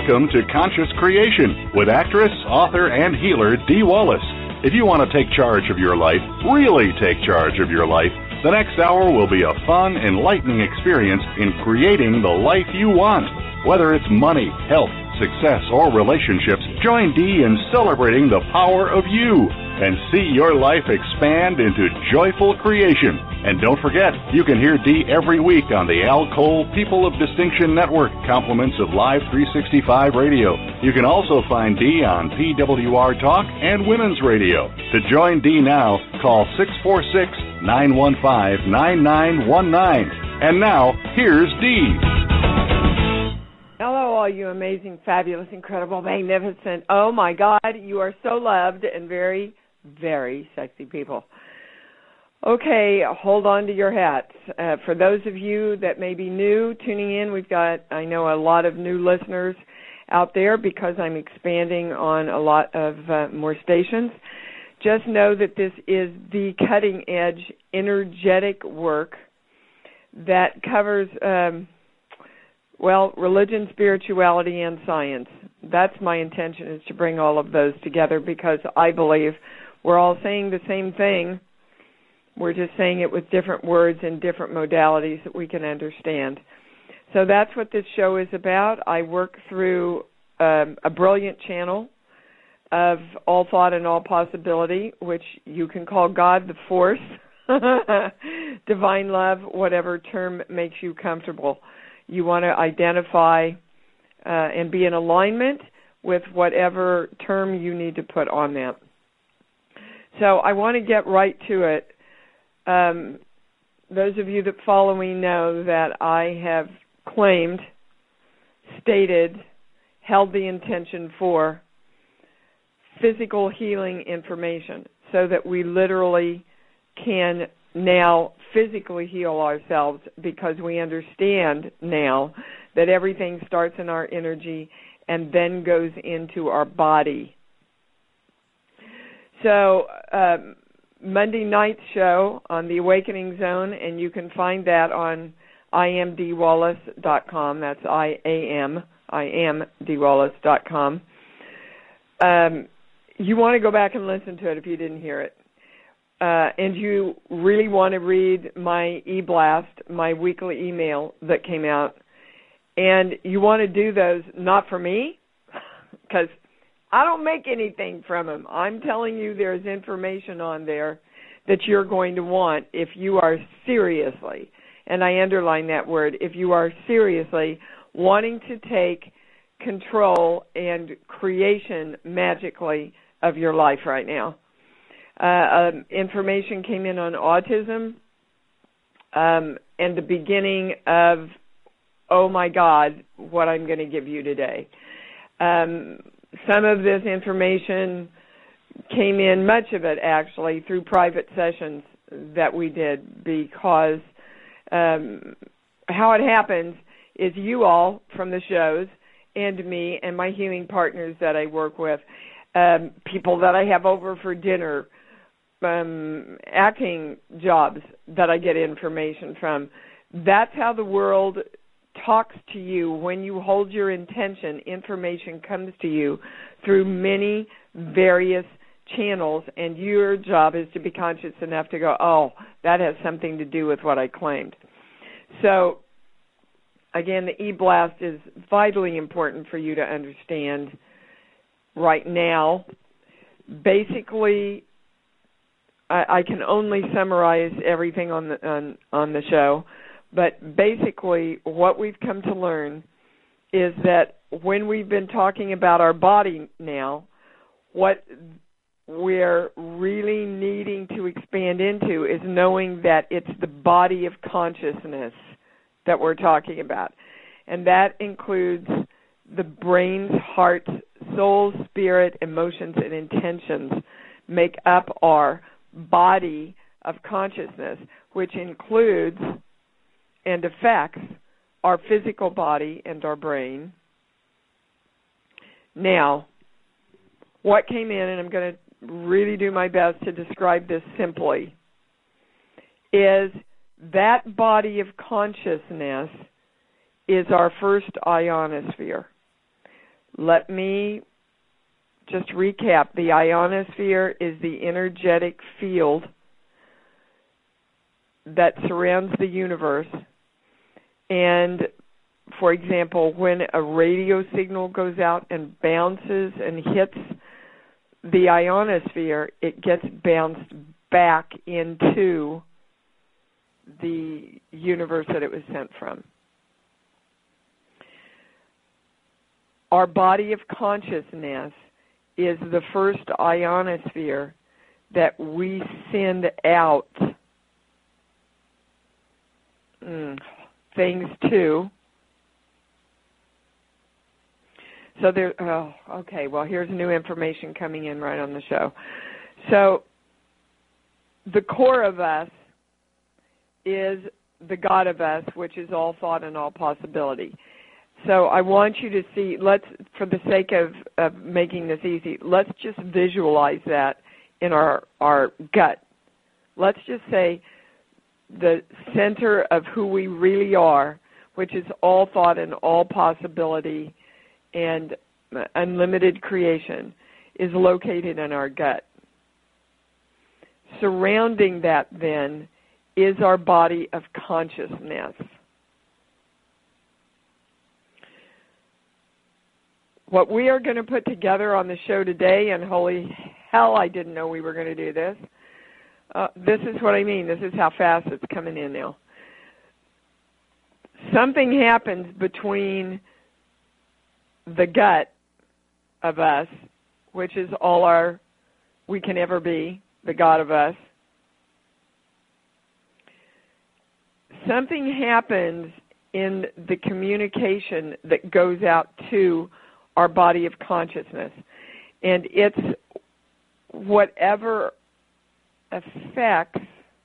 Welcome to Conscious Creation with actress, author, and healer Dee Wallace. If you want to take charge of your life, really take charge of your life, the next hour will be a fun, enlightening experience in creating the life you want. Whether it's money, health, success, or relationships, join Dee in celebrating the power of you and see your life expand into joyful creation. And don't forget, you can hear Dee every week on the Al Cole People of Distinction Network, compliments of Live 365 Radio. You can also find Dee on PWR Talk and Women's Radio. To join Dee now, call 646-915-9919. And now, here's Dee. Hello, all you amazing, fabulous, incredible, magnificent, oh my God, you are so loved and very, very sexy people. Okay, hold on to your hats. For those of you that may be new tuning in, we've got, I know, a lot of new listeners out there because I'm expanding on a lot of more stations. Just know that this is the cutting-edge, energetic work that covers religion, spirituality, and science. That's my intention, is to bring all of those together because I believe we're all saying the same thing. We're just saying it with different words and different modalities that we can understand. So that's what this show is about. I work through a brilliant channel of all thought and all possibility, which you can call God, the force, divine love, whatever term makes you comfortable. You want to identify and be in alignment with whatever term you need to put on that. So I want to get right to it. Those of you that follow me know that I have claimed, stated, held the intention for physical healing information so that we literally can now physically heal ourselves because we understand now that everything starts in our energy and then goes into our body. So Monday night's show on the Awakening Zone, and you can find that on IamDeeWallace.com. That's IamDeeWallace.com. You want to go back and listen to it if you didn't hear it. And you really want to read my e-blast, my weekly email that came out. And you want to do those, not for me, because I don't make anything from them. I'm telling you there's information on there that you're going to want if you are seriously, and I underline that word, if you are seriously wanting to take control and creation magically of your life right now. Information came in on autism and the beginning of, oh my God, what I'm going to give you today. Some of this information came in, much of it actually, through private sessions that we did because how it happens is you all from the shows and me and my healing partners that I work with, people that I have over for dinner, acting jobs that I get information from. That's how the world talks to you. When you hold your intention, information comes to you through many various channels, and your job is to be conscious enough to go, oh, that has something to do with what I claimed. So, again, the e-blast is vitally important for you to understand right now. Basically, I can only summarize everything on the show, but basically what we've come to learn is that when we've been talking about our body now, what we're really needing to expand into is knowing that it's the body of consciousness that we're talking about. And that includes the brain's, heart, soul, spirit, emotions, and intentions make up our body of consciousness, which includes and affects our physical body and our brain. Now, what came in, and I'm going to really do my best to describe this simply, is that body of consciousness is our first ionosphere. let me just recap. The ionosphere is the energetic field that surrounds the universe. And, for example, when a radio signal goes out and bounces and hits the ionosphere, it gets bounced back into the universe that it was sent from. Our body of consciousness is the first ionosphere that we send out things to. So well, here's new information coming in right on the show. So the core of us is the God of us, which is all thought and all possibility. So I want you to see, for the sake of making this easy, let's just visualize that in our gut. Let's just say the center of who we really are, which is all thought and all possibility and unlimited creation, is located in our gut. Surrounding that, then, is our body of consciousness. What we are going to put together on the show today, and holy hell, I didn't know we were going to do this. This is what I mean. This is how fast it's coming in now. Something happens between the gut of us, which is all we can ever be, the God of us. Something happens in the communication that goes out to our body of consciousness. And it's whatever affects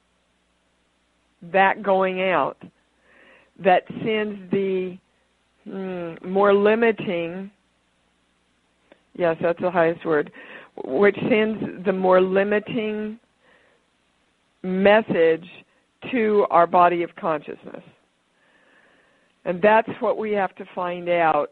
that going out that sends the more limiting, yes, that's the highest word, which sends the more limiting message to our body of consciousness. And that's what we have to find out.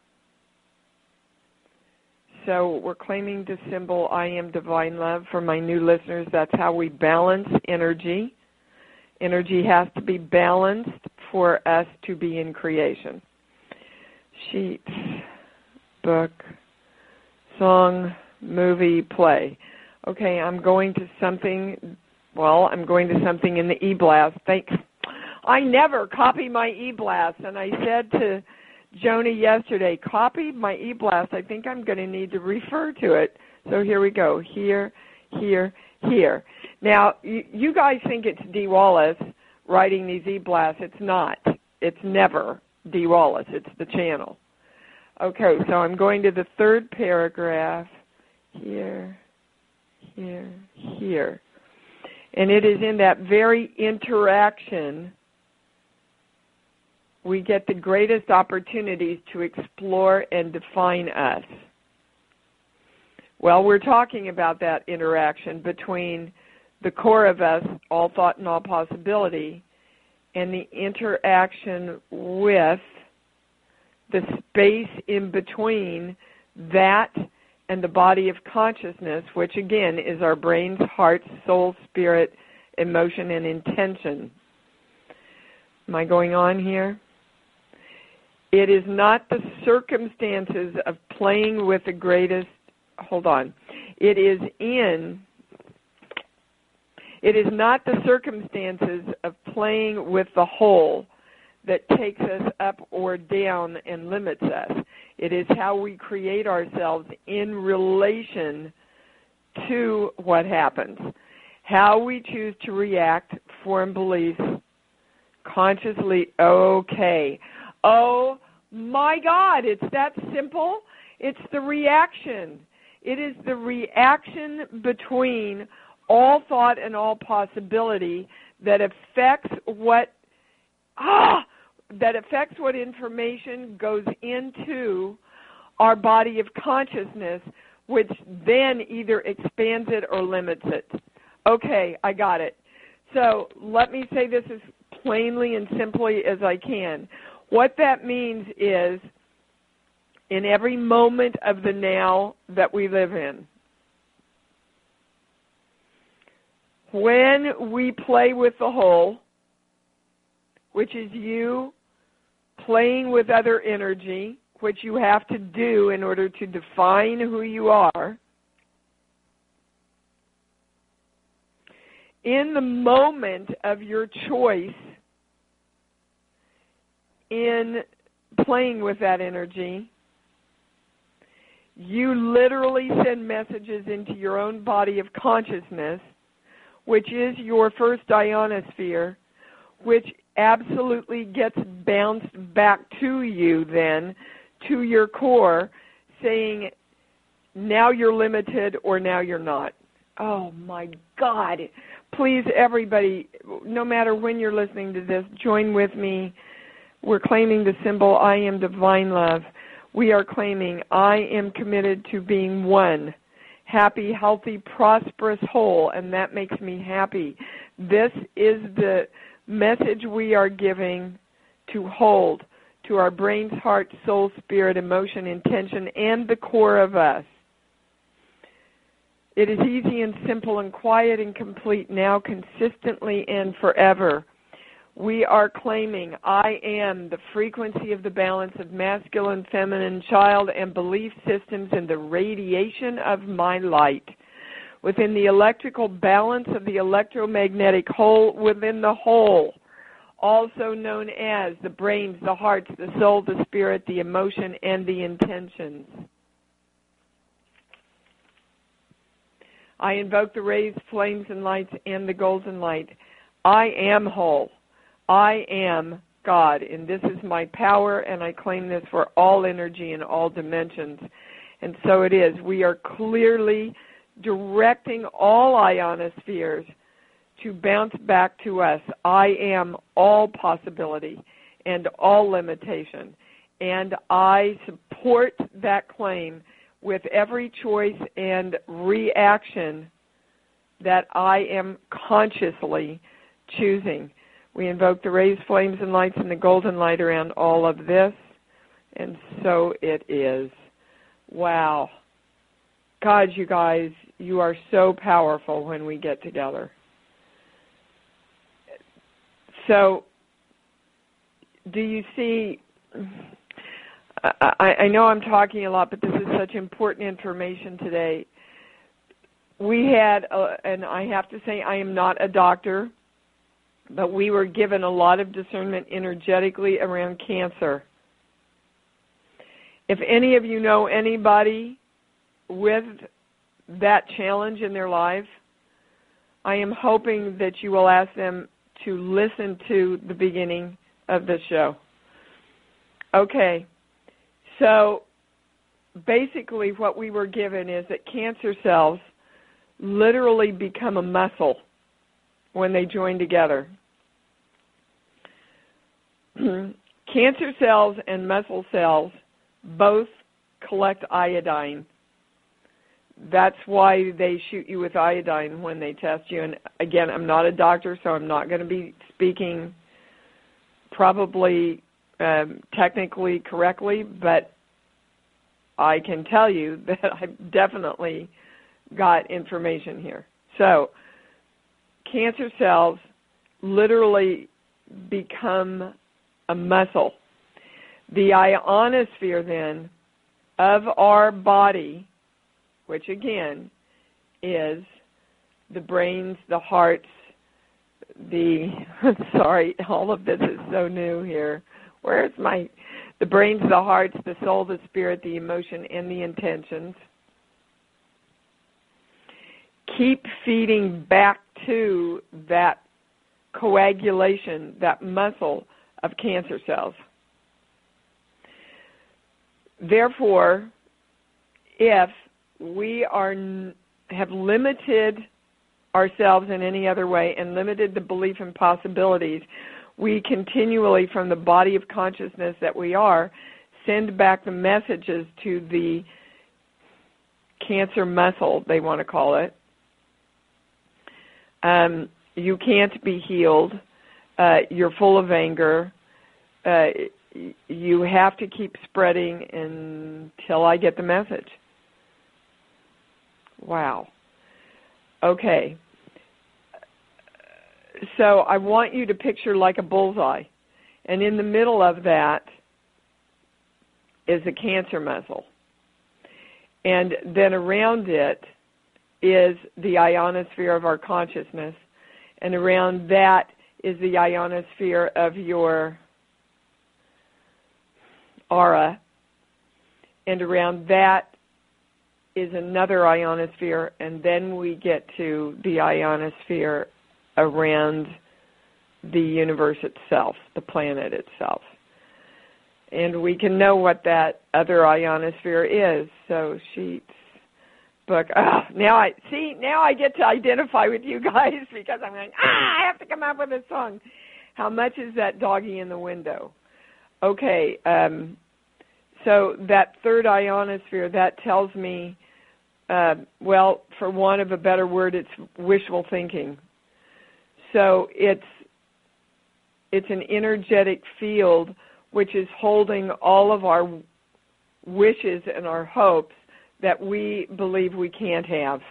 So we're claiming the symbol I am divine love. For my new listeners, that's how we balance energy. Energy has to be balanced for us to be in creation. Sheets, book, song, movie, play. Okay, I'm going to something in the e-blast. Thanks. I never copy my e-blast, and I said to Joni yesterday, copy my e-blast. I think I'm going to need to refer to it. So here we go. Here, here, here. Now, you guys think it's Dee Wallace writing these e-blasts. It's not. It's never Dee Wallace. It's the channel. Okay, so I'm going to the third paragraph. Here, here, here. And it is in that very interaction we get the greatest opportunities to explore and define us. Well, we're talking about that interaction between the core of us, all thought and all possibility, and the interaction with the space in between that and the body of consciousness, which again is our brains, heart, soul, spirit, emotion, and intention. Am I going on here? It is not the circumstances of playing with the greatest, It is not the circumstances of playing with the whole that takes us up or down and limits us. It is how we create ourselves in relation to what happens. How we choose to react, form beliefs, consciously, okay. Oh my God, it's that simple. It's the reaction. It is the reaction between all thought and all possibility that affects what information goes into our body of consciousness, which then either expands it or limits it. Okay, I got it. So let me say this as plainly and simply as I can. What that means is in every moment of the now that we live in. When we play with the whole, which is you playing with other energy, which you have to do in order to define who you are, in the moment of your choice in playing with that energy, you literally send messages into your own body of consciousness, which is your first ionosphere, which absolutely gets bounced back to you then, to your core, saying, now you're limited or now you're not. Oh, my God. Please, everybody, no matter when you're listening to this, join with me. We're claiming the symbol, I am divine love. We are claiming, I am committed to being one, happy, healthy, prosperous, whole, and that makes me happy. This is the message we are giving to hold to our brains, heart, soul, spirit, emotion, intention, and the core of us. It is easy and simple and quiet and complete now, consistently and forever. We are claiming I am the frequency of the balance of masculine, feminine, child, and belief systems in the radiation of my light, within the electrical balance of the electromagnetic whole within the whole, also known as the brains, the hearts, the soul, the spirit, the emotion, and the intentions. I invoke the rays, flames, and lights, and the golden light. I am whole. I am God, and this is my power, and I claim this for all energy in all dimensions. And so it is. We are clearly directing all ionospheres to bounce back to us. I am all possibility and all limitation, and I support that claim with every choice and reaction that I am consciously choosing. We invoke the rays, flames, and lights and the golden light around all of this, and so it is. Wow. God, you guys, you are so powerful when we get together. So, do you see, I know I'm talking a lot, but this is such important information today. We had, and I have to say I am not a doctor, but we were given a lot of discernment energetically around cancer. If any of you know anybody with that challenge in their life, I am hoping that you will ask them to listen to the beginning of the show. Okay, so basically what we were given is that cancer cells literally become a muscle when they join together. Cancer cells and muscle cells both collect iodine. That's why they shoot you with iodine when they test you. And again, I'm not a doctor, so I'm not going to be speaking probably technically correctly, but I can tell you that I've definitely got information here. So, cancer cells literally become a muscle. The ionosphere then of our body, which again is the brains, the hearts, sorry, all of this is so new here. Where's the brains, the hearts, the soul, the spirit, the emotion, and the intentions. Keep feeding back to that coagulation, that muscle of cancer cells. Therefore, if we have limited ourselves in any other way and limited the belief in possibilities, we continually, from the body of consciousness that we are, send back the messages to the cancer muscle, they want to call it. You can't be healed. You're full of anger. you have to keep spreading until I get the message. Wow. Okay. So I want you to picture like a bullseye. And in the middle of that is a Cancer muzzle. And then around it is the ionosphere of our consciousness. And around that is the ionosphere of your aura. And around that is another ionosphere. And then we get to the ionosphere around the universe itself, the planet itself. And we can know what that other ionosphere is. So Sheets book. Now I get to identify with you guys because I'm going, I have to come up with a song. How much is that doggy in the window? Okay, so that third ionosphere, that tells me, well, for want of a better word, it's wishful thinking. So it's an energetic field which is holding all of our wishes and our hopes that we believe we can't have.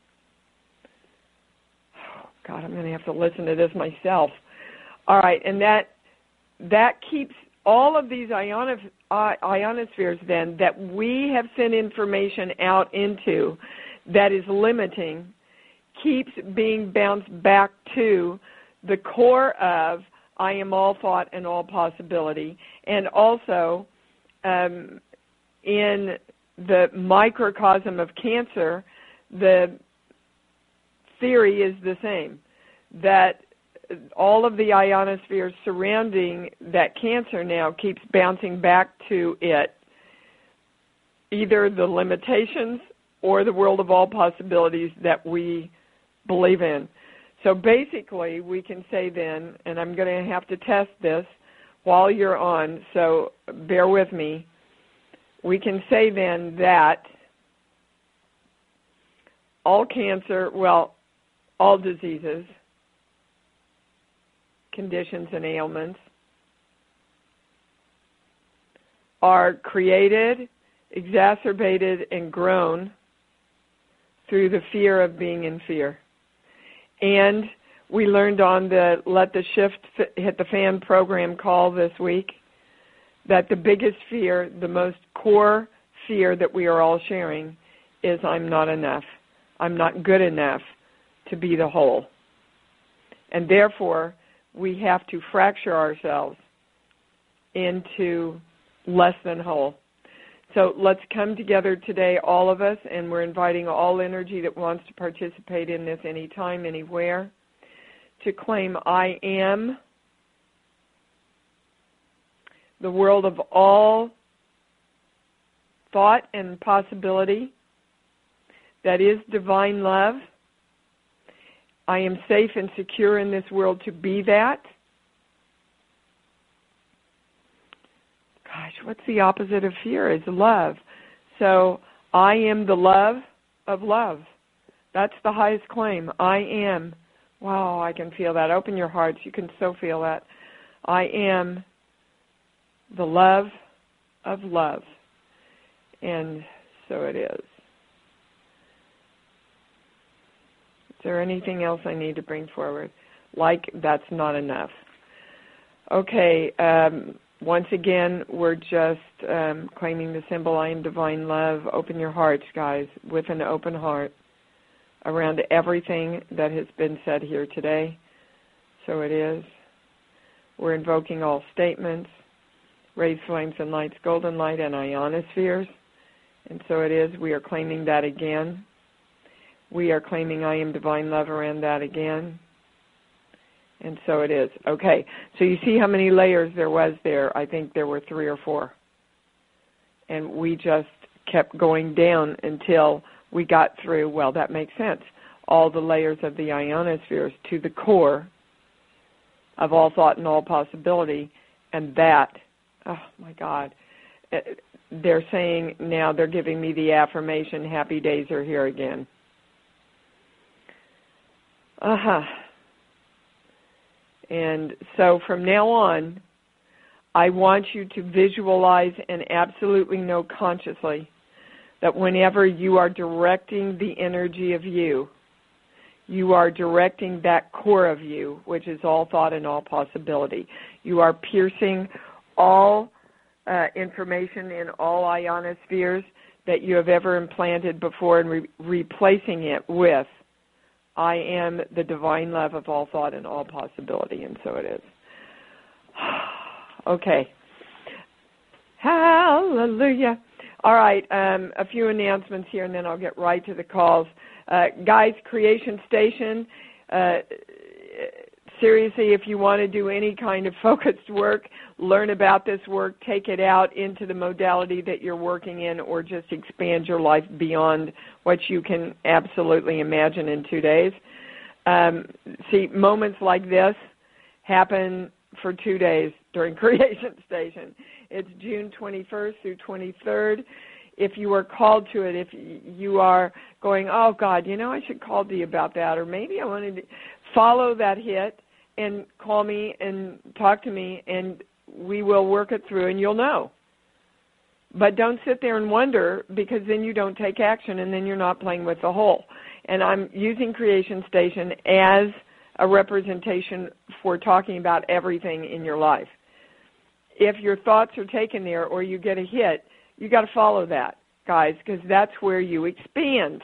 Oh, God, I'm going to have to listen to this myself. All right, and that keeps all of these ionospheres then that we have sent information out into that is limiting, keeps being bounced back to the core of I am all thought and all possibility. And also in the microcosm of Cancer, the theory is the same, that all of the ionospheres surrounding that Cancer now keeps bouncing back to it, either the limitations or the world of all possibilities that we believe in. So basically, we can say then, and I'm going to have to test this while you're on, so bear with me. We can say then that all cancer, well, all diseases, conditions, and ailments are created, exacerbated, and grown through the fear of being in fear. And we learned on the Let the Shift Hit the Fan program call this week that the biggest fear, the most core fear that we are all sharing is I'm not enough. I'm not good enough to be the whole. And therefore, we have to fracture ourselves into less than whole. So let's come together today, all of us, and we're inviting all energy that wants to participate in this anytime, anywhere, to claim I am the world of all thought and possibility that is divine love. I am safe and secure in this world to be that. Gosh, what's the opposite of fear? Is love. So I am the love of love. That's the highest claim. I am. Wow, I can feel that. Open your hearts. You can so feel that. I am the love of love. And so it is. Is there anything else I need to bring forward? Like that's not enough. Okay, once again, we're just claiming the symbol, I am divine love. Open your hearts, guys, with an open heart around everything that has been said here today. So it is. We're invoking all statements, raised flames and lights, golden light, and ionospheres. And so it is. We are claiming that again. We are claiming I am divine love around that again. And so it is. Okay, so you see how many layers there was there? I think there were 3 or 4. And we just kept going down until we got through, well, that makes sense, all the layers of the ionospheres to the core of all thought and all possibility. And that, oh my God, they're saying now, they're giving me the affirmation, happy days are here again. And so from now on, I want you to visualize and absolutely know consciously that whenever you are directing the energy of you, you are directing that core of you, which is all thought and all possibility. You are piercing all information in all ionospheres that you have ever implanted before and replacing it with, I am the divine love of all thought and all possibility, and so it is. Okay. Hallelujah. All right, a few announcements here, and then I'll get right to the calls. Guys, Creation Station, seriously, if you want to do any kind of focused work, learn about this work, take it out into the modality that you're working in, or just expand your life beyond what you can absolutely imagine in 2 days. See, moments like this happen for 2 days during Creation Station. It's June 21st through 23rd. If you are called to it, if you are going, oh, God, I should call to you about that, or maybe I wanted to follow that hit and call me and talk to me, and we will work it through, and you'll know. But don't sit there and wonder, because then you don't take action, and then you're not playing with the whole. And I'm using Creation Station as a representation for talking about everything in your life. If your thoughts are taken there or you get a hit, you got to follow that, guys, because that's where you expand.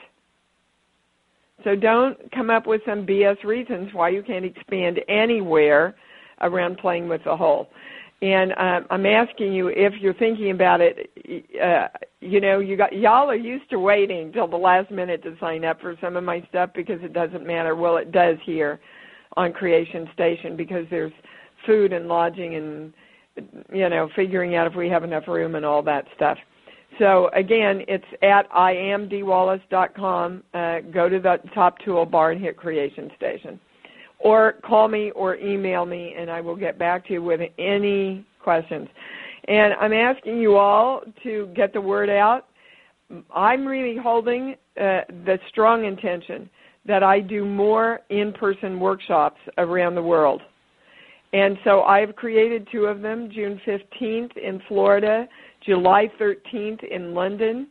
So don't come up with some BS reasons why you can't expand anywhere around playing with the whole. And I'm asking you, if you're thinking about it, y'all are used to waiting till the last minute to sign up for some of my stuff because it doesn't matter. Well, it does here on Creation Station, because there's food and lodging and, figuring out if we have enough room and all that stuff. So, again, it's at iamdwallace.com. Go to the top toolbar and hit Creation Station. Or call me or email me, and I will get back to you with any questions. And I'm asking you all to get the word out. I'm really holding the strong intention that I do more in-person workshops around the world. And so I've created 2 of them, June 15th in Florida, July 13th in London.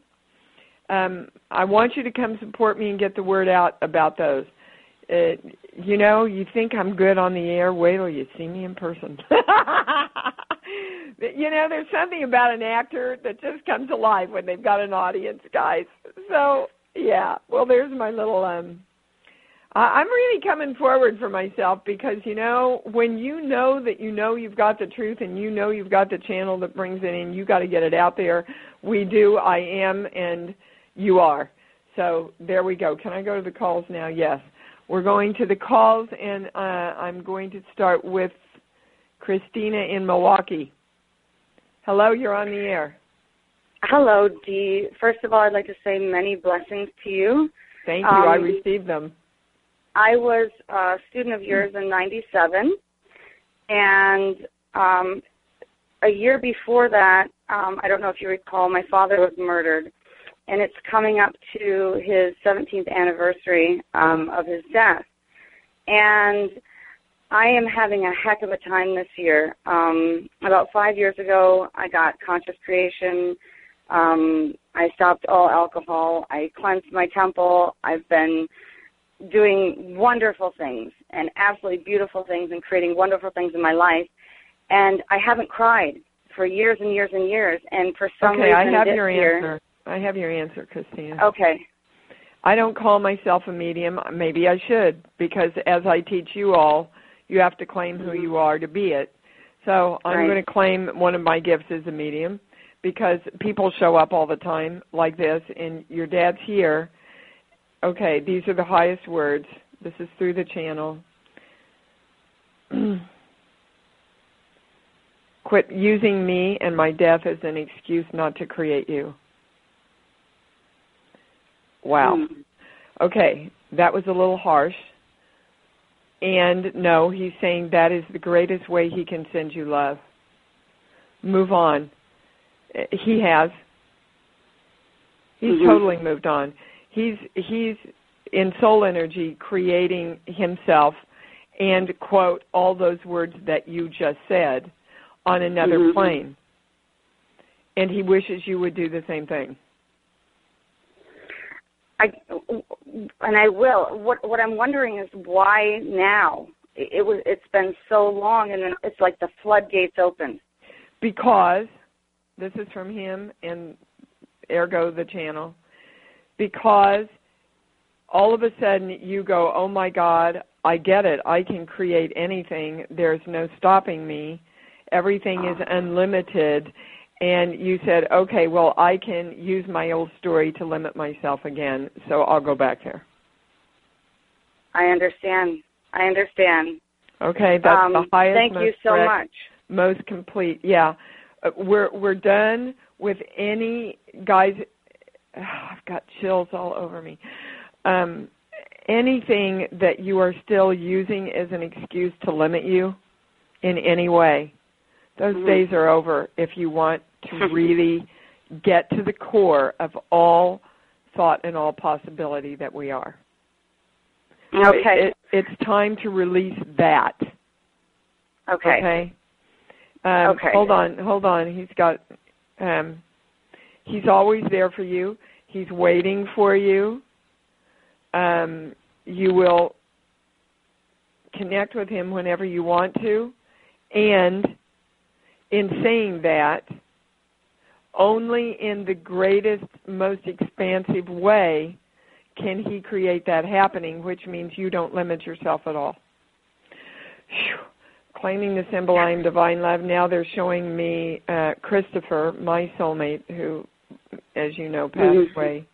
I want you to come support me and get the word out about those. You think I'm good on the air, wait till you see me in person. There's something about an actor that just comes alive when they've got an audience, guys. So, yeah, well, there's my little... I'm really coming forward for myself because, when you know that you've got the truth and you've got the channel that brings it in, you got to get it out there. We do, I am, and you are. So there we go. Can I go to the calls now? Yes. We're going to the calls, and I'm going to start with Christina in Milwaukee. Hello, you're on the air. Hello, Dee. First of all, I'd like to say many blessings to you. Thank you. I received them. I was a student of yours in 97, and a year before that, I don't know if you recall, my father was murdered, and it's coming up to his 17th anniversary of his death. And I am having a heck of a time this year. About 5 years ago, I got Conscious Creation. I stopped all alcohol. I cleansed my temple. I've been doing wonderful things and absolutely beautiful things and creating wonderful things in my life. And I haven't cried for years and years and years. And for some reason I have your answer. I have your answer, Christina. Okay. I don't call myself a medium. Maybe I should, because as I teach you all, you have to claim who you are to be it. So I'm going to claim one of my gifts as a medium, because people show up all the time like this, and your dad's here. Okay, these are the highest words. This is through the channel. Quit using me and my death as an excuse not to create you. Wow. Okay, that was a little harsh. And no, he's saying that is the greatest way he can send you love. Move on. He has. He's totally moved on. He's in soul energy creating himself and, quote, all those words that you just said on another plane. And he wishes you would do the same thing. I will. What I'm wondering is why now? It's been so long, and then it's like the floodgates opened. Because, this is from him and ergo the channel, because all of a sudden you go, oh my God, I get it. I can create anything. There's no stopping me. Everything is unlimited. And you said, okay, well, I can use my old story to limit myself again, so I'll go back there. I understand. Okay, that's the highest, thank you so much. Most complete. Yeah, we're done with any guys. I've got chills all over me. Anything that you are still using as an excuse to limit you in any way, those days are over. If you want to really get to the core of all thought and all possibility that we are. Okay. It's time to release that. Okay. Okay. Hold on. He's always there for you. He's waiting for you. You will connect with him whenever you want to. And in saying that, only in the greatest, most expansive way can he create that happening, which means you don't limit yourself at all. Whew. Claiming the symbol, I am divine love. Now they're showing me Christopher, my soulmate, who, as you know, passed away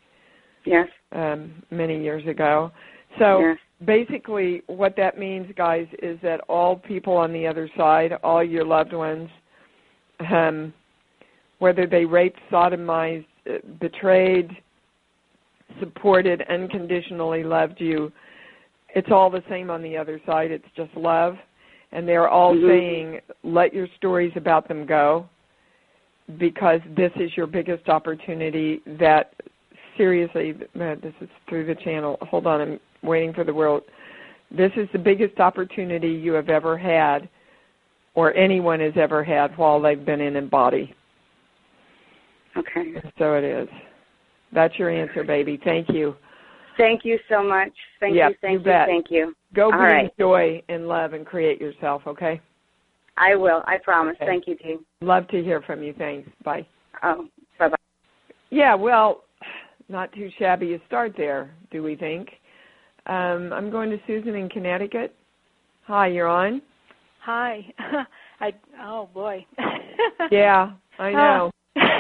many years ago. So basically what that means, guys, is that all people on the other side, all your loved ones, whether they raped, sodomized, betrayed, supported, unconditionally loved you, it's all the same on the other side. It's just love. And they're all saying, let your stories about them go, because this is your biggest opportunity that, seriously, this is through the channel. Hold on, I'm waiting for the world. This is the biggest opportunity you have ever had, or anyone has ever had while they've been in a body. Okay. And so it is. That's your answer, baby. Thank you. Thank you so much. Thank you. Go bring joy and love and create yourself, okay? I will. I promise. Okay. Thank you, Dee. Love to hear from you. Thanks. Bye. Oh, bye-bye. Yeah, well, not too shabby a start there, do we think? I'm going to Susan in Connecticut. Hi, you're on? Hi. Oh, boy. Yeah, I know.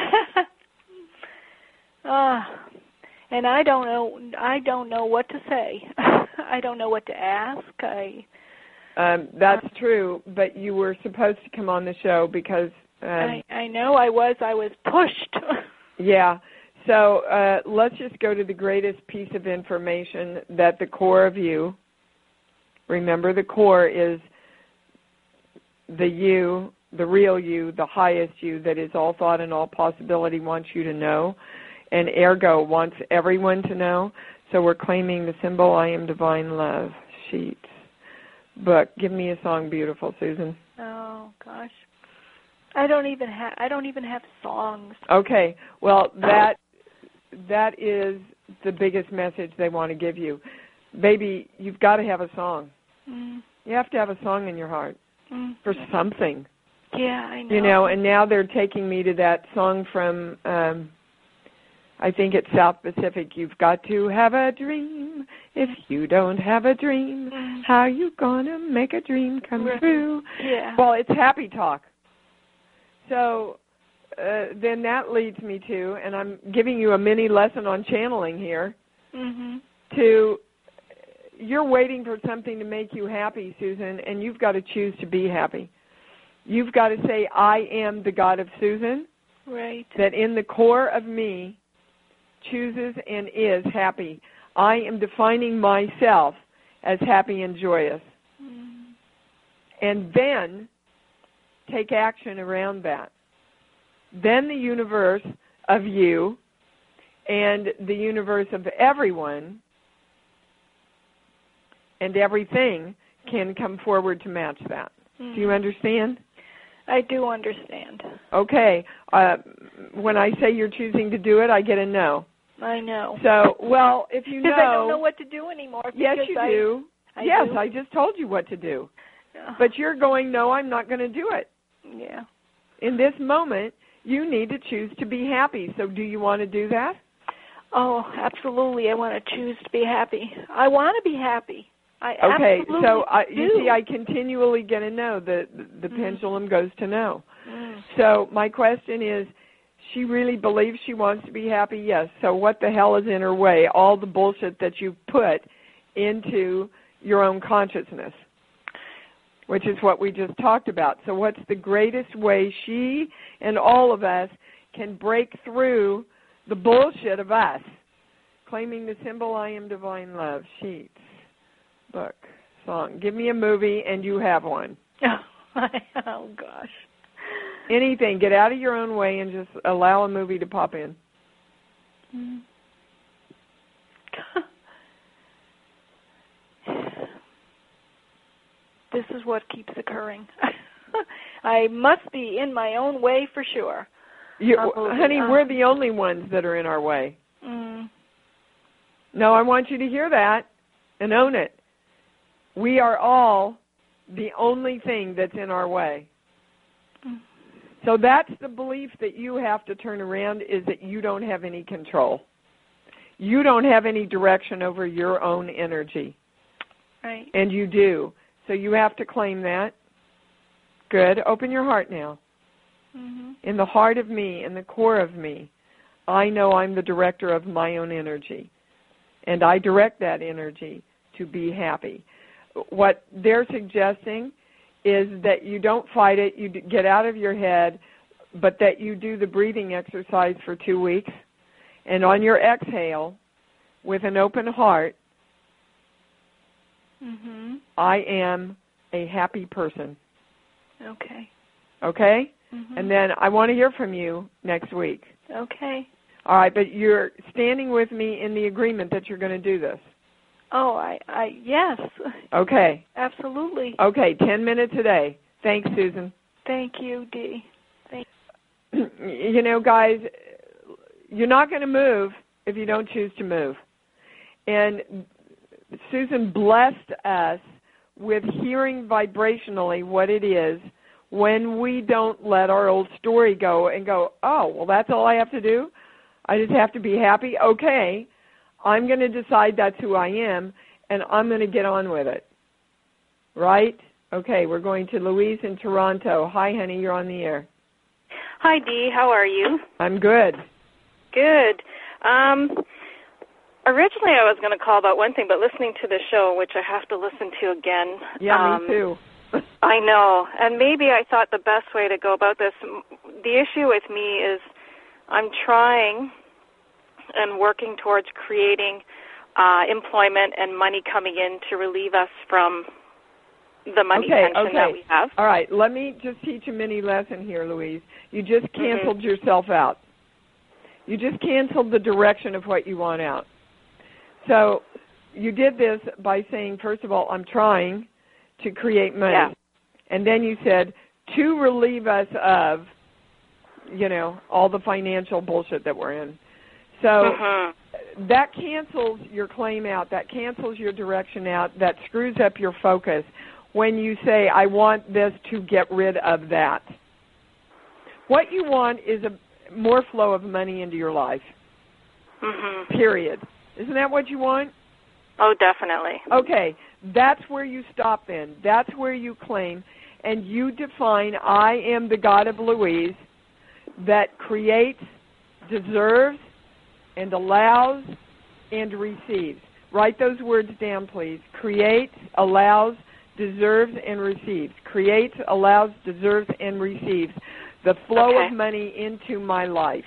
And I don't know what to say. I don't know what to ask. That's true, but you were supposed to come on the show because I know I was pushed. Yeah. So let's just go to the greatest piece of information, that the core of you, remember the core is the you, the real you, the highest you that is all thought and all possibility, wants you to know. And ergo wants everyone to know. So we're claiming the symbol, I am divine love, sheets, book. Give me a song, beautiful, Susan. Oh gosh, I don't even have songs. Okay, well that is the biggest message they want to give you, baby. You've got to have a song. You have to have a song in your heart for something. Yeah, I know. You know, and now they're taking me to that song from. I think it's South Pacific. You've got to have a dream. If you don't have a dream, how you gonna make a dream come true? Yeah. Well, it's happy talk. So then that leads me to, and I'm giving you a mini lesson on channeling here, to you're waiting for something to make you happy, Susan, and you've got to choose to be happy. You've got to say, I am the God of Susan. Right. That in the core of me chooses and is happy. I am defining myself as happy and joyous. And then take action around that. Then the universe of you and the universe of everyone and everything can come forward to match that. Do you understand? I do understand. Okay. When I say you're choosing to do it, I get a no. I know. So, well, if you know... Because I don't know what to do anymore. Yes, you do. Yes, do? I just told you what to do. Yeah. But you're going, no, I'm not going to do it. Yeah. In this moment, you need to choose to be happy. So do you want to do that? Oh, absolutely. I want to choose to be happy. I want to be happy. I okay, absolutely so do. you see, I continually get a no. The pendulum goes to no. So my question is, she really believes she wants to be happy? Yes. So what the hell is in her way? All the bullshit that you put into your own consciousness, which is what we just talked about. So what's the greatest way she and all of us can break through the bullshit of us? Claiming the symbol, I am divine love. Sheets, book, song. Give me a movie and you have one. Oh, gosh. Anything. Get out of your own way and just allow a movie to pop in. This is what keeps occurring. I must be in my own way for sure. Honey, we're the only ones that are in our way. No, I want you to hear that and own it. We are all the only thing that's in our way. So that's the belief that you have to turn around, is that you don't have any control. You don't have any direction over your own energy. Right. And you do. So you have to claim that. Good. Open your heart now. In the heart of me, in the core of me, I know I'm the director of my own energy. And I direct that energy to be happy. What they're suggesting is that you don't fight it, you get out of your head, but that you do the breathing exercise for 2 weeks. And on your exhale, with an open heart, I am a happy person. Okay. Okay? And then I want to hear from you next week. Okay. All right, but you're standing with me in the agreement that you're going to do this. Oh, yes. Okay. Absolutely. Okay, 10 minutes a day. Thanks, Susan. Thank you, Dee. You know, guys, you're not going to move if you don't choose to move. And Susan blessed us with hearing vibrationally what it is when we don't let our old story go and go, oh, well, that's all I have to do? I just have to be happy? Okay, I'm going to decide that's who I am, and I'm going to get on with it. Right? Okay, we're going to Louise in Toronto. Hi, honey, you're on the air. Hi, Dee. How are you? I'm good. Good. Originally I was going to call about one thing, but listening to the show, which I have to listen to again. Yeah, me too. I know. And maybe I thought the best way to go about this, the issue with me is I'm trying and working towards creating employment and money coming in to relieve us from the money pension that we have. All right, let me just teach a mini lesson here, Louise. You just canceled yourself out. You just canceled the direction of what you want out. So you did this by saying, first of all, I'm trying to create money. Yeah. And then you said, to relieve us of, you know, all the financial bullshit that we're in. So that cancels your claim out. That cancels your direction out. That screws up your focus when you say, I want this to get rid of that. What you want is a more flow of money into your life. Period. Isn't that what you want? Oh, definitely. Okay. That's where you stop then. That's where you claim. And you define, I am the God of Louise that creates, deserves, and allows, and receives. Write those words down, please. Creates, allows, deserves, and receives. Creates, allows, deserves, and receives the flow of money into my life.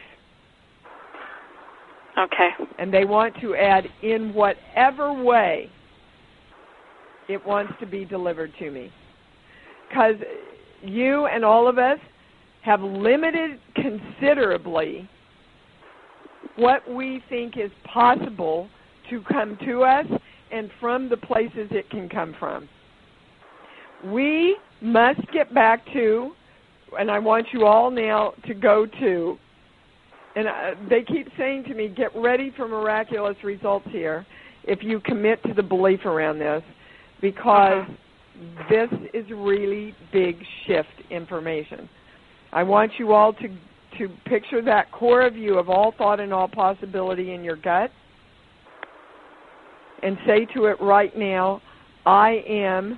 Okay. And they want to add in whatever way it wants to be delivered to me. Because you and all of us have limited considerably what we think is possible to come to us and from the places it can come from. We must get back to and I want you all now to go to, and they keep saying to me, get ready for miraculous results here if you commit to the belief around this, because this is really big shift information. I want you all to picture that core view of all thought and all possibility in your gut and say to it right now, I am.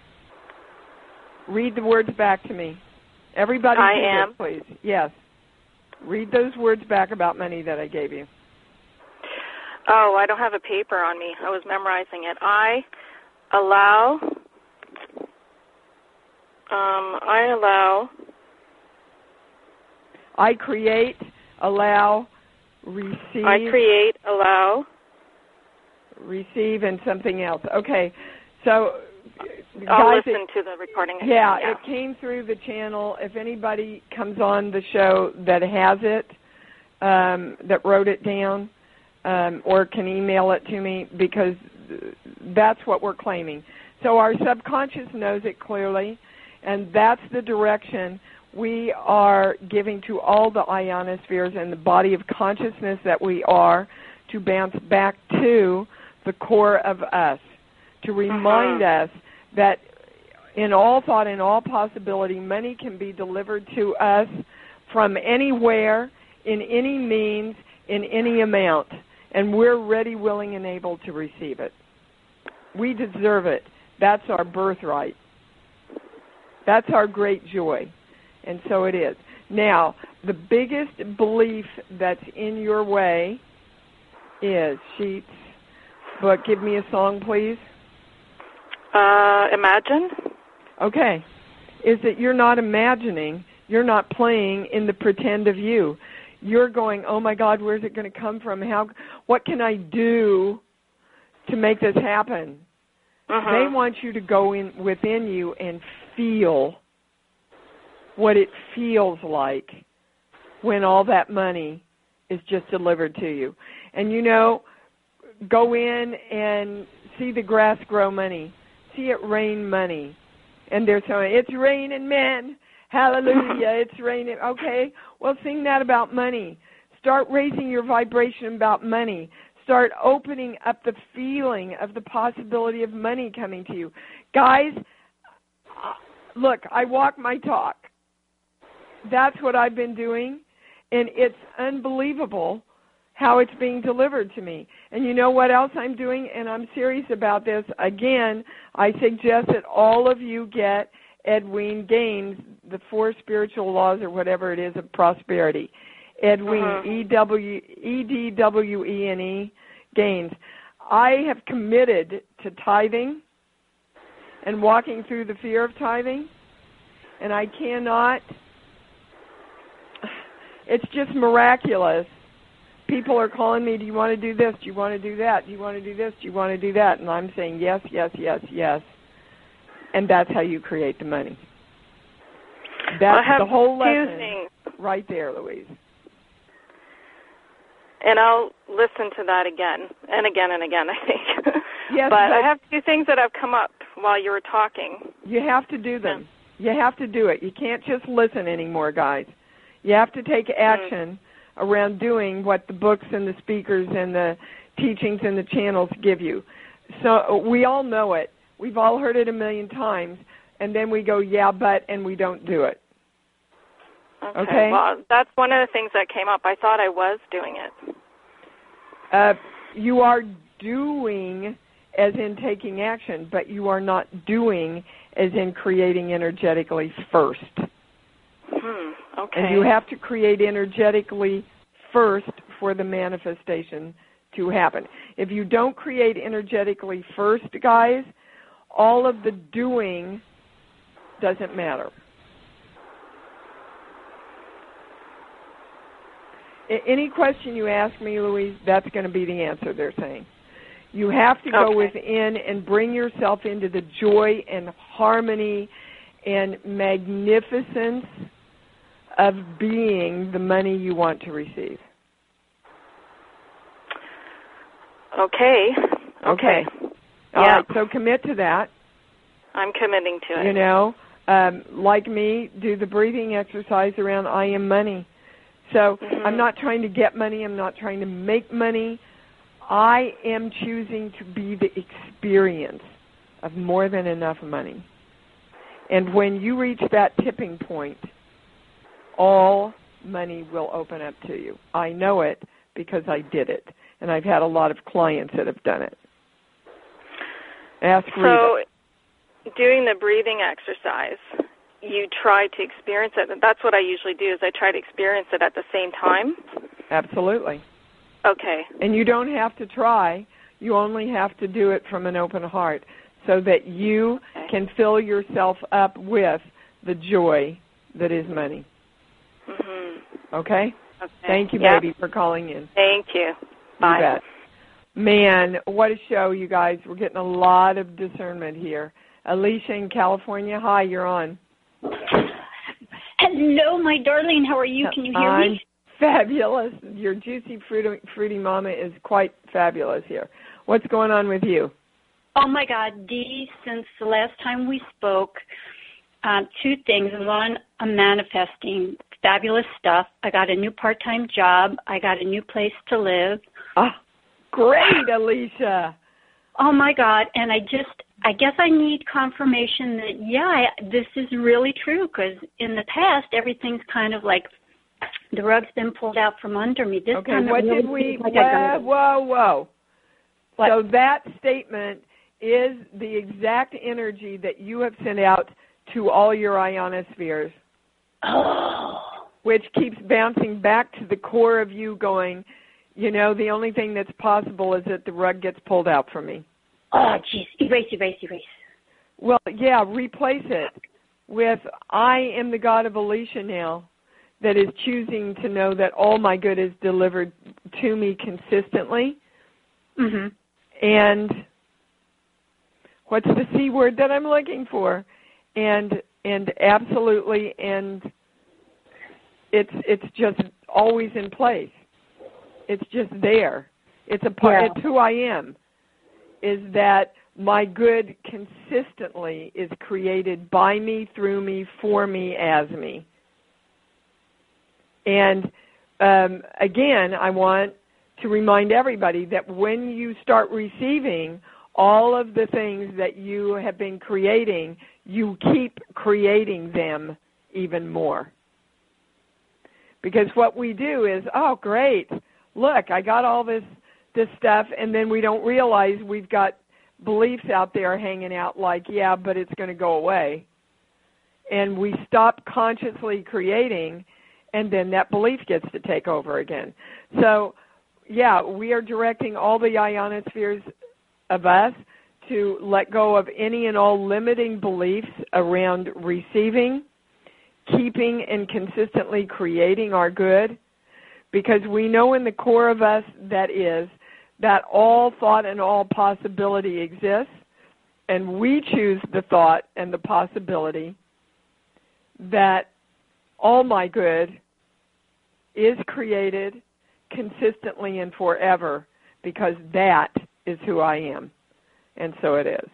Read the words back to me. Everybody I am. It, please. Yes. Read those words back about money that I gave you. Oh, I don't have a paper on me. I was memorizing it. I allow, I create, allow, receive. I create, allow. Receive, and something else. Okay. So, I'll guys, listen to the recording again. Yeah, it came through the channel. If anybody comes on the show that has it, that wrote it down, or can email it to me, because that's what we're claiming. So our subconscious knows it clearly, and that's the direction we are giving to all the ionospheres and the body of consciousness that we are to bounce back to the core of us, to remind us that in all thought and all possibility, money can be delivered to us from anywhere, in any means, in any amount, and we're ready, willing, and able to receive it. We deserve it. That's our birthright. That's our great joy, and so it is. Now, the biggest belief that's in your way is, Sheets, but give me a song, please. Imagine. Okay. Is that you're not imagining, you're not playing in the pretend of you. You're going, oh my God, where's it going to come from? What can I do to make this happen? They want you to go in within you and feel what it feels like when all that money is just delivered to you. And go in and see the grass grow money. See it rain money. And they're saying, it's raining men. Hallelujah, it's raining. Okay, well, sing that about money. Start raising your vibration about money. Start opening up the feeling of the possibility of money coming to you. Guys, look, I walk my talk. That's what I've been doing, and it's unbelievable how it's being delivered to me. And you know what else I'm doing? And I'm serious about this. Again, I suggest that all of you get Edwene Gaines, the 4 spiritual laws or whatever it is of prosperity. Edwene, E-D-W-E-N-E, Gaines. I have committed to tithing and walking through the fear of tithing, and I cannot, it's just miraculous. People are calling me, do you want to do this? Do you want to do that? Do you want to do this? Do you want to do that? And I'm saying yes, yes, yes, yes. And that's how you create the money. That's the whole lesson right there, Louise. And I'll listen to that again and again and again, I think. Yes, but I have 2 things that have come up while you were talking. You have to do them. You have to do it. You can't just listen anymore, guys. You have to take action around doing what the books and the speakers and the teachings and the channels give you. So we all know it. We've all heard it a million times, and then we go, yeah, but, and we don't do it. Okay? Well, that's one of the things that came up. I thought I was doing it. You are doing as in taking action, but you are not doing as in creating energetically first. Okay. And you have to create energetically first for the manifestation to happen. If you don't create energetically first, guys, all of the doing doesn't matter. Any question you ask me, Louise, that's going to be the answer, they're saying. You have to go within and bring yourself into the joy and harmony and magnificence of being the money you want to receive. Okay. All right, so commit to that. I'm committing to it. You know, like me, do the breathing exercise around I am money. So I'm not trying to get money. I'm not trying to make money. I am choosing to be the experience of more than enough money. And when you reach that tipping point, all money will open up to you. I know it because I did it. And I've had a lot of clients that have done it. Ask Rita. So doing the breathing exercise, you try to experience it. And that's what I usually do, is I try to experience it at the same time. Absolutely. Okay. And you don't have to try. You only have to do it from an open heart so that you can fill yourself up with the joy that is money. Okay? Thank you, baby, for calling in. Thank you. Bye. You bet. Man, what a show, you guys. We're getting a lot of discernment here. Alicia in California, hi, you're on. Hello, my darling. How are you? Can you hear me? Fabulous. Your juicy, fruity mama is quite fabulous here. What's going on with you? Oh, my God, Dee, since the last time we spoke, two things. One, I'm manifesting fabulous stuff. I got a new part-time job. I got a new place to live. Oh, great, Alicia. Oh, my God. And I guess I need confirmation that, this is really true, because in the past, everything's kind of like the rug's been pulled out from under me. This okay, time what really did we, whoa. What? So that statement is the exact energy that you have sent out to all your ionospheres, which keeps bouncing back to the core of you going, the only thing that's possible is that the rug gets pulled out from me. Oh, jeez. Erase. Well, yeah, replace it with I am the God of Alicia now that is choosing to know that all my good is delivered to me consistently. Mm-hmm. And what's the C word that I'm looking for? And absolutely, and it's just always in place. It's just there. It's a part. It's who I am. Is that my good consistently is created by me, through me, for me, as me. And again, I want to remind everybody that when you start receiving all of the things that you have been creating, you keep creating them even more. Because what we do is, oh, great, look, I got all this stuff, and then we don't realize we've got beliefs out there hanging out like, yeah, but it's going to go away. And we stop consciously creating, and then that belief gets to take over again. So, yeah, we are directing all the ionospheres of us to let go of any and all limiting beliefs around receiving, keeping, and consistently creating our good, because we know in the core of us that all thought and all possibility exists, and we choose the thought and the possibility that all my good is created consistently and forever, because that is who I am. And so it is.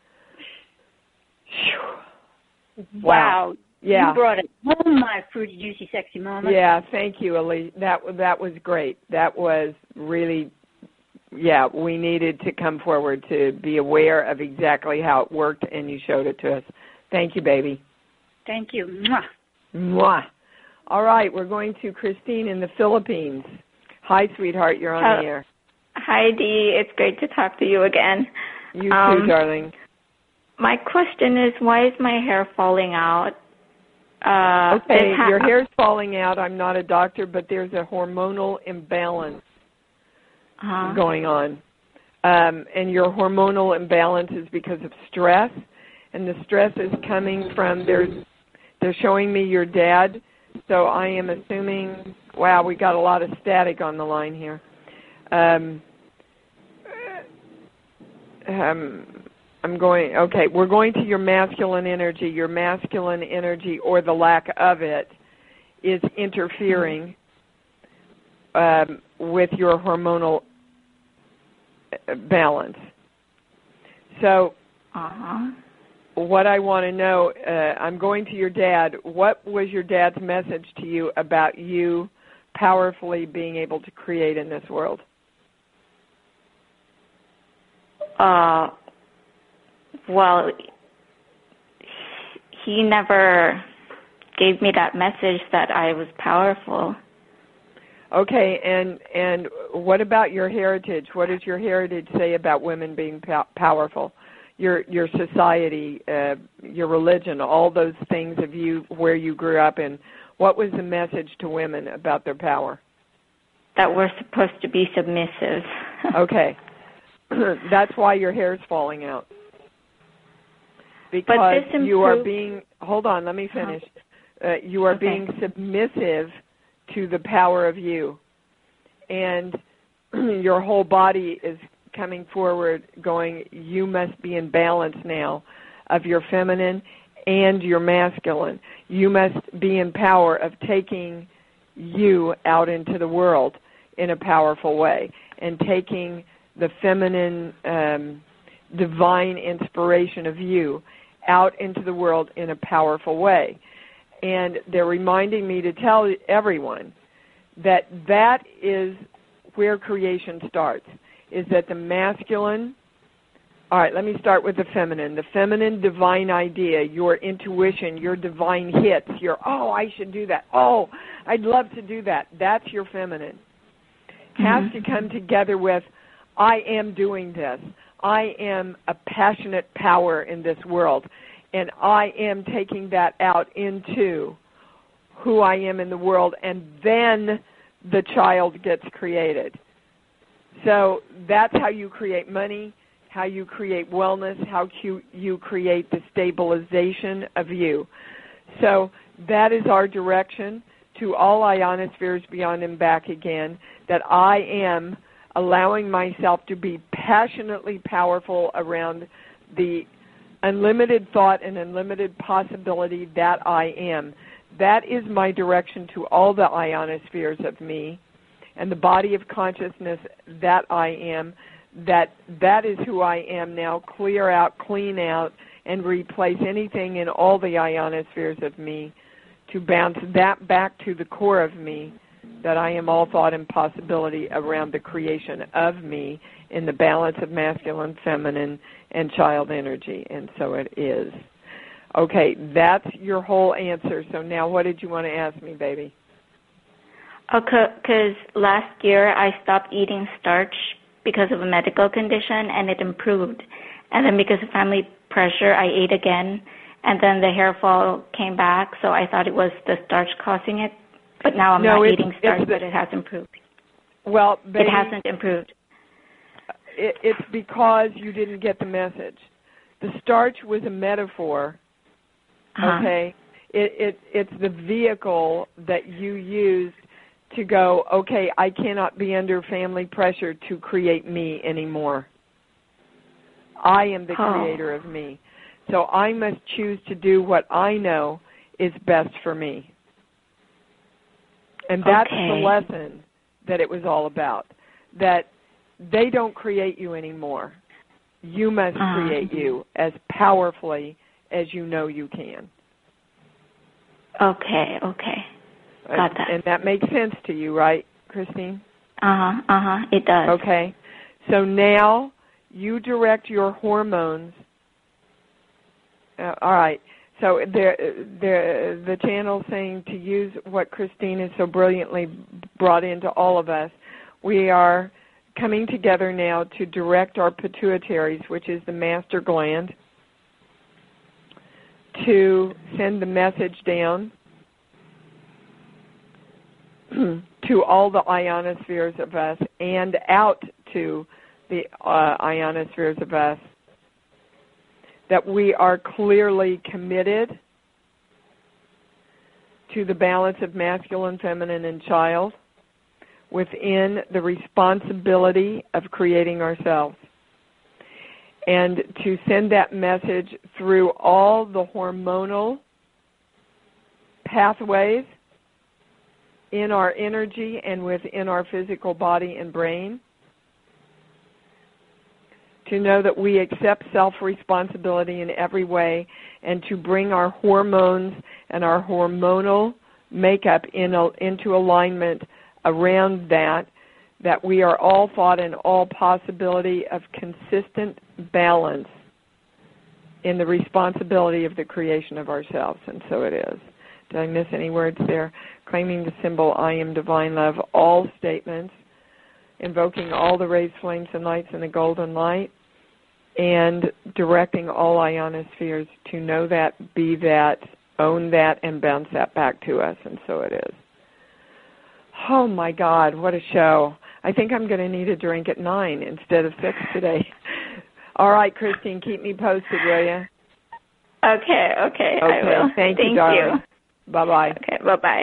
Wow. Yeah. You brought it home, my fruity, juicy, sexy mama. Yeah, thank you, Ali. That was great. That was really, we needed to come forward to be aware of exactly how it worked, and you showed it to us. Thank you, baby. Thank you. Mwah. Mwah. All right, we're going to Christine in the Philippines. Hi, sweetheart. You're on the air. Hi, Dee. It's great to talk to you again. You too, darling. My question is, why is my hair falling out? Okay, your hair's falling out. I'm not a doctor, but there's a hormonal imbalance going on. And your hormonal imbalance is because of stress, and the stress is coming from, they're showing me your dad, so I am assuming, wow, we got a lot of static on the line here. We're going to your masculine energy. Your masculine energy, or the lack of it, is interfering with your hormonal balance. So what I want to know, I'm going to your dad. What was your dad's message to you about you powerfully being able to create in this world? Well, he never gave me that message that I was powerful. Okay, and what about your heritage? What does your heritage say about women being powerful? Your society, your religion, all those things of you where you grew up in. What was the message to women about their power? That we're supposed to be submissive. Okay. That's why your hair's falling out. Because you are being, hold on, let me finish. You are being submissive to the power of you. And your whole body is coming forward going, you must be in balance now of your feminine and your masculine. You must be in power of taking you out into the world in a powerful way and taking the feminine divine inspiration of you out into the world in a powerful way. And they're reminding me to tell everyone that that is where creation starts, is that the masculine, all right, let me start with the feminine divine idea, your intuition, your divine hits, your, oh, I should do that, oh, I'd love to do that. That's your feminine. Has to come together with, I am doing this. I am a passionate power in this world, and I am taking that out into who I am in the world, and then the child gets created. So that's how you create money, how you create wellness, how you create the stabilization of you. So that is our direction to all ionospheres beyond and back again, that I am allowing myself to be passionately powerful around the unlimited thought and unlimited possibility that I am. That is my direction to all the ionospheres of me and the body of consciousness that I am, that is who I am now. Clear out, clean out, and replace anything in all the ionospheres of me to bounce that back to the core of me, that I am all thought and possibility around the creation of me in the balance of masculine, feminine, and child energy. And so it is. Okay, that's your whole answer. So now what did you want to ask me, baby? Okay, because last year I stopped eating starch because of a medical condition, and it improved. And then because of family pressure, I ate again, and then the hair fall came back, so I thought it was the starch causing it. But now I'm not eating starch, but it has improved. Well, baby, it hasn't improved. It's because you didn't get the message. The starch was a metaphor, okay? It's the vehicle that you used to go, okay, I cannot be under family pressure to create me anymore. I am the creator of me. So I must choose to do what I know is best for me. And that's the lesson that it was all about, that they don't create you anymore. You must create you as powerfully as you know you can. Okay. Got that. And that makes sense to you, right, Christine? It does. Okay. So now you direct your hormones. All right. So the channel saying to use what Christine has so brilliantly brought into all of us. We are coming together now to direct our pituitaries, which is the master gland, to send the message down to all the ionospheres of us and out to the ionospheres of us, that we are clearly committed to the balance of masculine, feminine, and child within the responsibility of creating ourselves, and to send that message through all the hormonal pathways in our energy and within our physical body and brain, to know that we accept self-responsibility in every way, and to bring our hormones and our hormonal makeup into alignment around that we are all thought and all possibility of consistent balance in the responsibility of the creation of ourselves, and so it is. Did I miss any words there? Claiming the symbol, I am divine love, all statements, invoking all the rays, flames, and lights in the golden light, and directing all ionospheres to know that, be that, own that, and bounce that back to us, and so it is. Oh, my God, what a show. I think I'm going to need a drink at 9 instead of 6 today. All right, Christine, keep me posted, will you? Okay, I will. Thank you, darling. Bye-bye. Okay, bye-bye.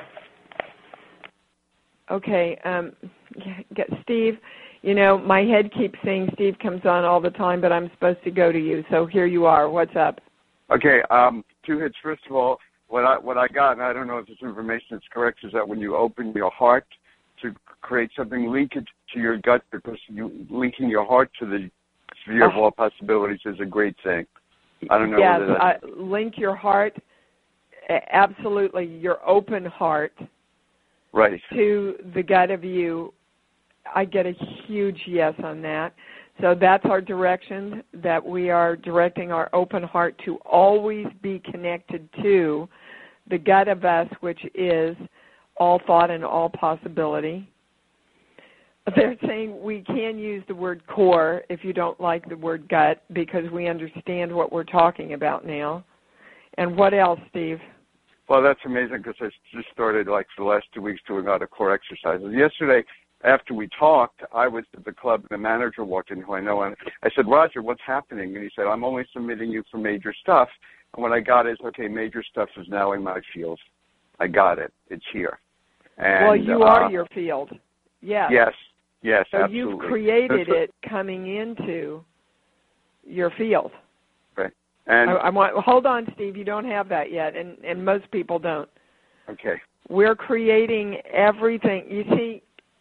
Okay, Steve, you know, my head keeps saying Steve comes on all the time, but I'm supposed to go to you, so here you are. What's up? Okay, 2 hits. First of all, what I got, and I don't know if this information is correct, is that when you open your heart to create something, link it to your gut, because linking your heart to the sphere of all possibilities is a great thing. I don't know whether that's... link your heart, absolutely, your open heart, right, to the gut of you. I get a huge yes on that. So that's our direction, that we are directing our open heart to always be connected to the gut of us, which is all thought and all possibility. They're saying we can use the word core if you don't like the word gut, because we understand what we're talking about now. And what else, Steve? Well, that's amazing, because I just started, like, for the last 2 weeks doing a lot of core exercises. Yesterday, after we talked, I was at the club, and the manager walked in, who I know, and I said, Roger, what's happening? And he said, I'm only submitting you for major stuff. And what I got is, okay, major stuff is now in my field. I got it. It's here. And, well, you are your field. Yes. Yes, so absolutely. You've created it coming into your field. Right. And I want. Hold on, Steve. You don't have that yet, and most people don't. Okay. We're creating everything. You see.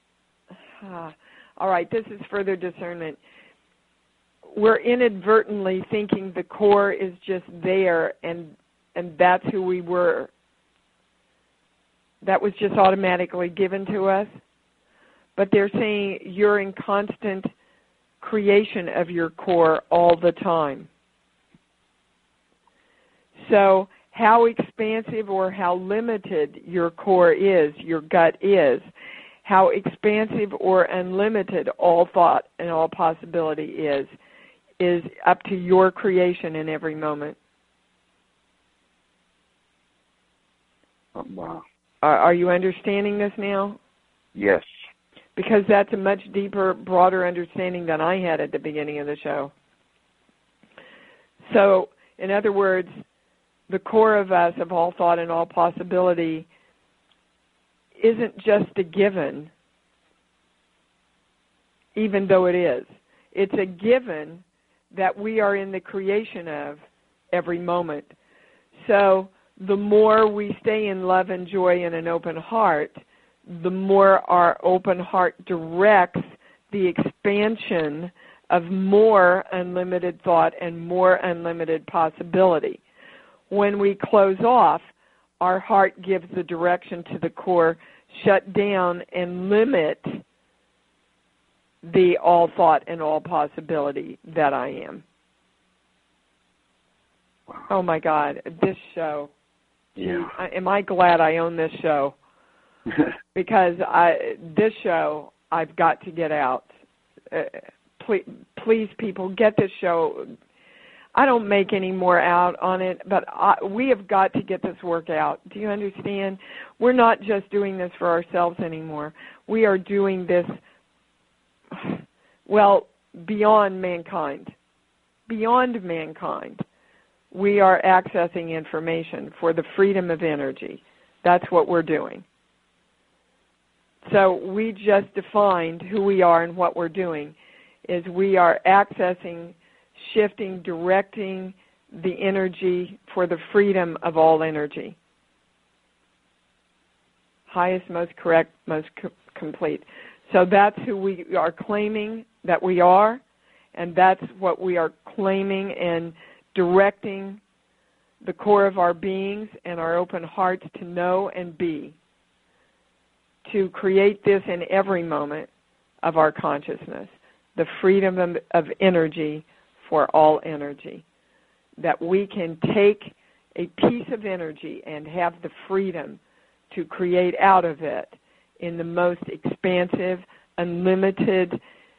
All right. This is further discernment. We're inadvertently thinking the core is just there, and that's who we were. That was just automatically given to us. But they're saying you're in constant creation of your core all the time. So how expansive or how limited your core is, your gut is, how expansive or unlimited all thought and all possibility is up to your creation in every moment. Oh, wow. Are you understanding this now? Yes. Because that's a much deeper, broader understanding than I had at the beginning of the show. So, in other words, the core of us, of all thought and all possibility, isn't just a given, even though it is. It's a given that we are in the creation of every moment. So, the more we stay in love and joy and an open heart, the more our open heart directs the expansion of more unlimited thought and more unlimited possibility. When we close off, our heart gives the direction to the core, shut down and limit the all thought and all possibility that I am. Oh my God, this show. Yeah. Am I glad I own this show? Because this show, I've got to get out. Please, people, get this show. I don't make any more out on it, but we have got to get this work out. Do you understand? We're not just doing this for ourselves anymore. We are doing this, well, beyond mankind. Beyond mankind. We are accessing information for the freedom of energy. That's what we're doing. So we just defined who we are and what we're doing is we are accessing, shifting, directing the energy for the freedom of all energy. Highest, most correct, most complete. So that's who we are claiming that we are, And that's what we are claiming and directing the core of our beings and our open hearts to know and be, to create this in every moment of our consciousness, the freedom of energy for all energy, that we can take a piece of energy and have the freedom to create out of it in the most expansive, unlimited,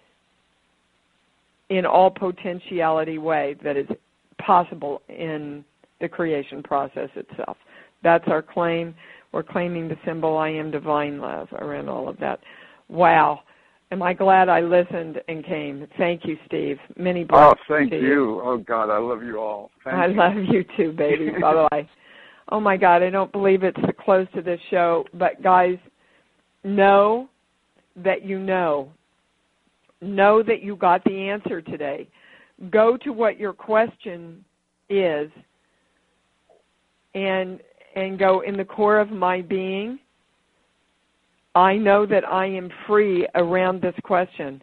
in all potentiality way that is possible in the creation process itself. That's our claim. We're claiming the symbol I am divine love around all of that. Wow. Am I glad I listened and came. Thank you, Steve. Many blessings. Oh, thank you. Oh, God, I love you all. I love you too, baby. Bye-bye. Oh, my God, I don't believe it's the close to this show. But, guys, know that you know. Know that you got the answer today. Go to what your question is and go, in the core of my being, I know that I am free around this question.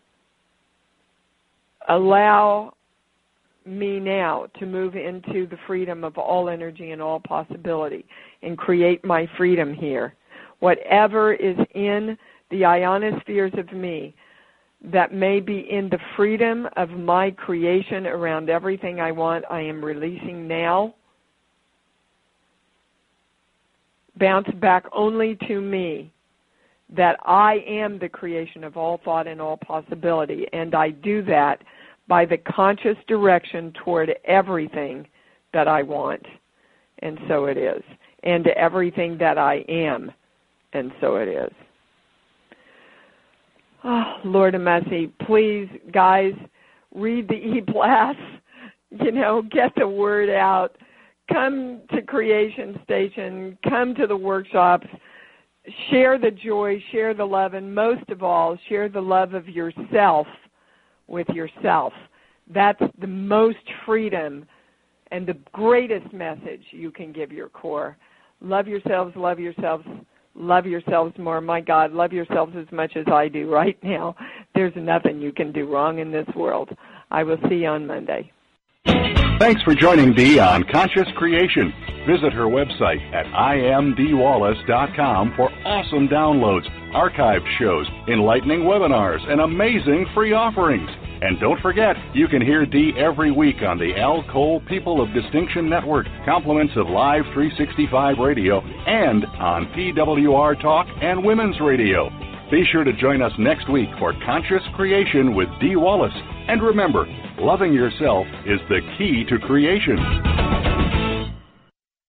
Allow me now to move into the freedom of all energy and all possibility and create my freedom here. Whatever is in the ionospheres of me that may be in the freedom of my creation around everything I want, I am releasing now. Bounce back only to me, that I am the creation of all thought and all possibility, and I do that by the conscious direction toward everything that I want, and so it is, and to everything that I am, and so it is. Oh, Lord of mercy, please, guys, read the e-blast, get the word out. Come to Creation Station, come to the workshops, share the joy, share the love, and most of all, share the love of yourself with yourself. That's the most freedom and the greatest message you can give your core. Love yourselves, love yourselves, love yourselves more. My God, love yourselves as much as I do right now. There's nothing you can do wrong in this world. I will see you on Monday. Thanks for joining Dee on Conscious Creation. Visit her website at imdeewallace.com for awesome downloads, archived shows, enlightening webinars, and amazing free offerings. And don't forget, you can hear Dee every week on the Al Cole People of Distinction Network, compliments of Live 365 Radio, and on PWR Talk and Women's Radio. Be sure to join us next week for Conscious Creation with Dee Wallace. And remember, loving yourself is the key to creation.